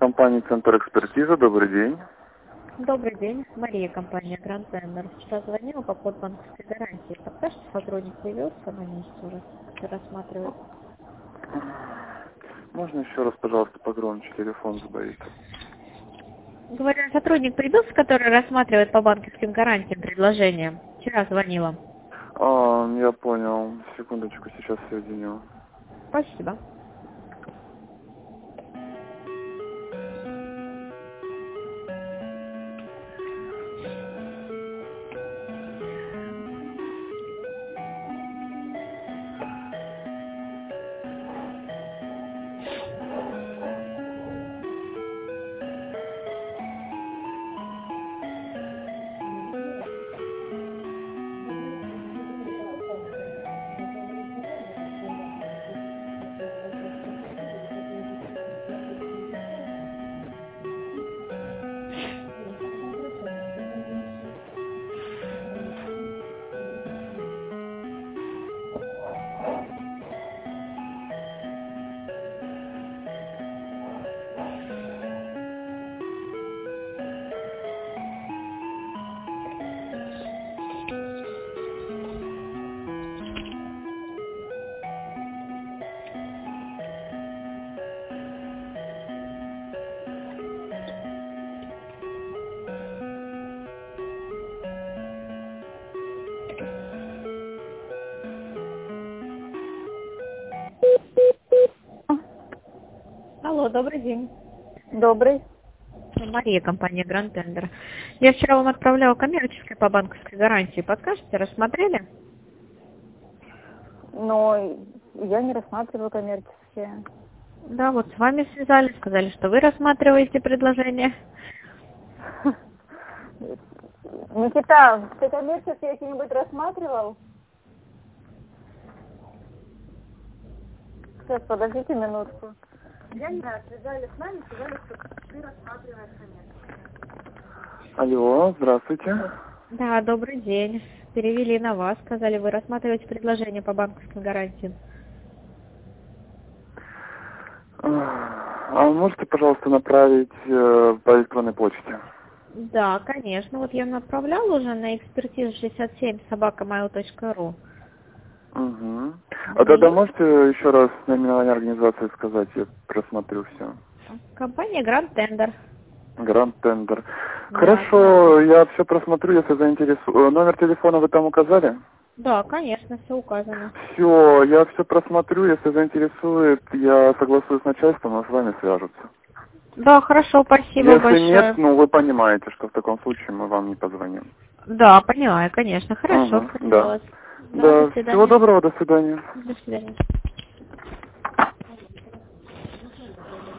Компания «Центр экспертизы». Добрый день. Добрый день, Мария, компания Grand Tender. Вчера звонила по поводу банковской гарантии. Подскажите, сотрудник появился на месте уже, рассматривает? Можно еще раз, пожалуйста, погромче, телефон сбоит. Говорю, сотрудник появился, который рассматривает по банковским гарантиям предложение. Вчера звонила. Я понял. Секундочку, сейчас соединю. Спасибо. Алло, добрый день. Добрый. Мария, компания Grand Tender. Я вчера вам отправляла коммерческое по банковской гарантии. Подскажете, рассмотрели? Но я не рассматриваю коммерческие. Да, вот с вами связались, сказали, что вы рассматриваете предложение. Никита, ты коммерческие какие-нибудь рассматривал? Сейчас, подождите минутку. Я не знаю, связались с нами, сказали, что ты рассматриваешь коммерческие. Алло, здравствуйте. Да, добрый день. Перевели на вас, сказали, вы рассматриваете предложение по банковским гарантиям. А можете, пожалуйста, направить по электронной почте? Да, конечно. Вот я направляла уже на экспертизу 67@mail.ru. Угу. А тогда можете еще раз наименование организации сказать? Я просмотрю все. Компания Grand Tender. Grand Tender. Да. Хорошо, я все просмотрю, если заинтересую. Номер телефона вы там указали? Да, конечно, все указано. Все, я все просмотрю, если заинтересует, я согласуюсь с начальством, и с вами свяжутся. Да, хорошо, спасибо Если большое. нет, ну вы понимаете, что в таком случае мы вам не позвоним. Да, понимаю, конечно. Хорошо, Угу, да. сделать. Да, Да, до свидания. всего доброго, до свидания. До свидания.